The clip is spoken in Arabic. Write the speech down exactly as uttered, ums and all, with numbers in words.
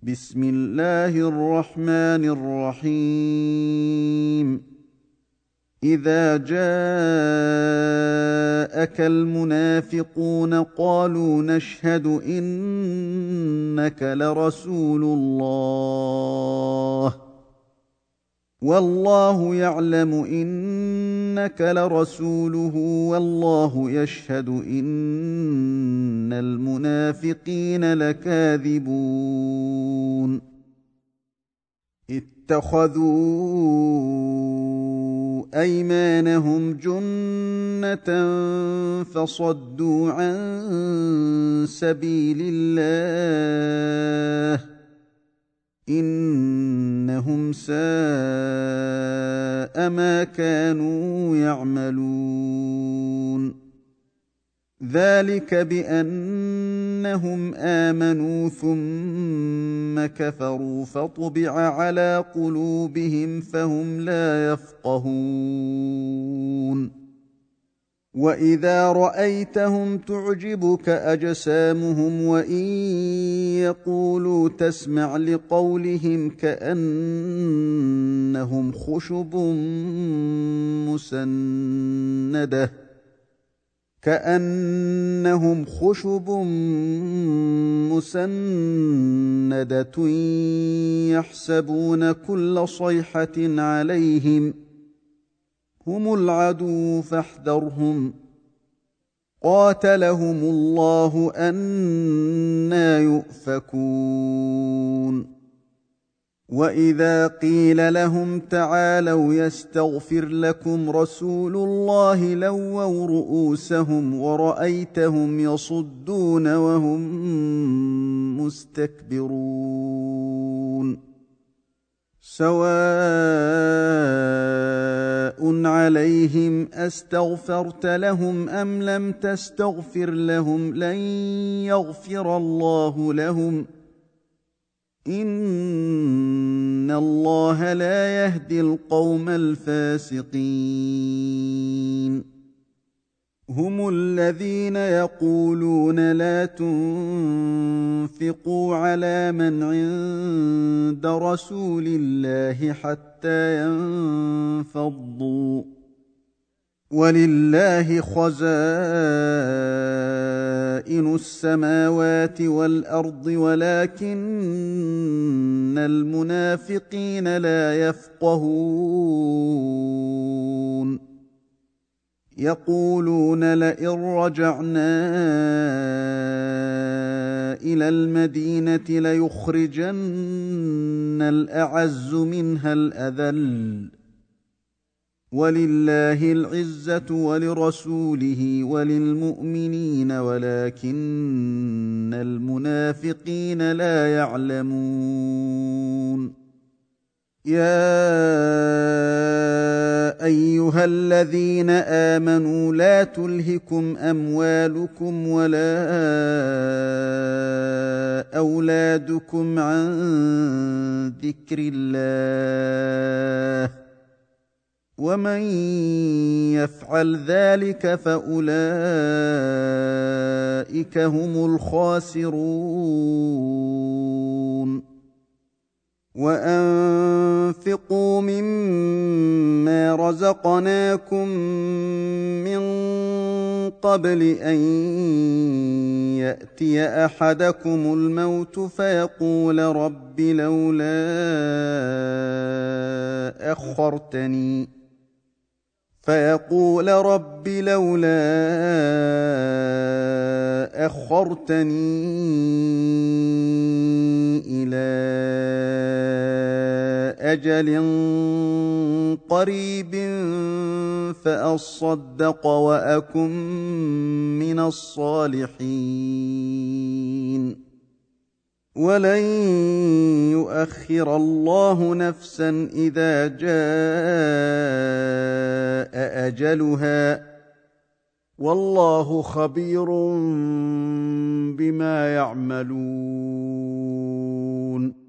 بسم الله الرحمن الرحيم إذا جاءك المنافقون قالوا نشهد إنك لرسول الله والله يعلم إنك لرسوله والله يشهد إن المنافقين لكاذبون اتخذوا أيمانهم جنة فصدوا عن سبيل الله إنهم ساء ما كانوا يعملون ذلك بأنهم آمنوا ثم كفروا فطبع على قلوبهم فهم لا يفقهون وإذا رأيتهم تعجبك أجسامهم وإن يقولوا تسمع لقولهم كأنهم خشب مسندة كأنهم خشب مسندة يحسبون كل صيحة عليهم هم العدو فاحذرهم قاتلهم الله أنى يؤفكون وإذا قيل لهم تعالوا يستغفر لكم رسول الله لووا رؤوسهم ورأيتهم يصدون وهم مستكبرون سواء عليهم أستغفرت لهم أم لم تستغفر لهم لن يغفر الله لهم إن الله لا يهدي القوم الفاسقين هم الذين يقولون لا تنفقوا على من عند رسول الله حتى ينفضوا ولله خزائن السماوات والأرض ولكن المنافقين لا يفقهون يقولون لئن رجعنا إلى المدينة ليخرجن الأعز منها الأذل ولله العزة ولرسوله وللمؤمنين ولكن المنافقين لا يعلمون يا أيها الذين آمنوا لا تلهكم أموالكم ولا أولادكم عن ذكر الله ومن يفعل ذلك فأولئك هم الخاسرون وأنفقوا مما رزقناكم من قبل أن يأتي أحدكم الموت فيقول رب لولا أخرتني فيقول رب لولا أخرتني إلى أجل قريب فأصدق وأكن من الصالحين ولن يؤخر الله نفسا إذا جاء أجلها والله خبير بما يعملون